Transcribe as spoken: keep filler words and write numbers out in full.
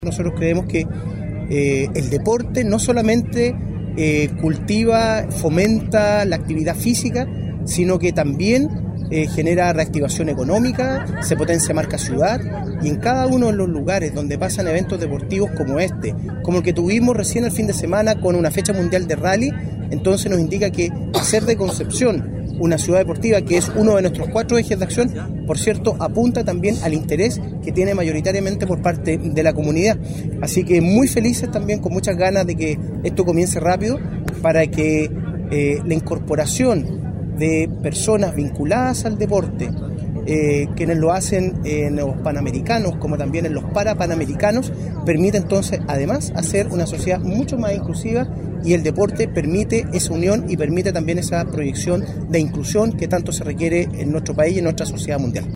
Nosotros creemos que eh, el deporte no solamente eh, cultiva, fomenta la actividad física, sino que también eh, genera reactivación económica, se potencia marca ciudad, y en cada uno de los lugares donde pasan eventos deportivos como este, como el que tuvimos recién el fin de semana con una fecha mundial de rally, entonces nos indica que hacer de Concepción una ciudad deportiva, que es uno de nuestros cuatro ejes de acción, por cierto, apunta también al interés que tiene mayoritariamente por parte de la comunidad. Así que muy felices también, con muchas ganas de que esto comience rápido, para que eh, la incorporación de personas vinculadas al deporte, eh, quienes lo hacen en los panamericanos como también en los parapanamericanos, permite entonces además hacer una sociedad mucho más inclusiva, y el deporte permite esa unión y permite también esa proyección de inclusión que tanto se requiere en nuestro país y en nuestra sociedad mundial.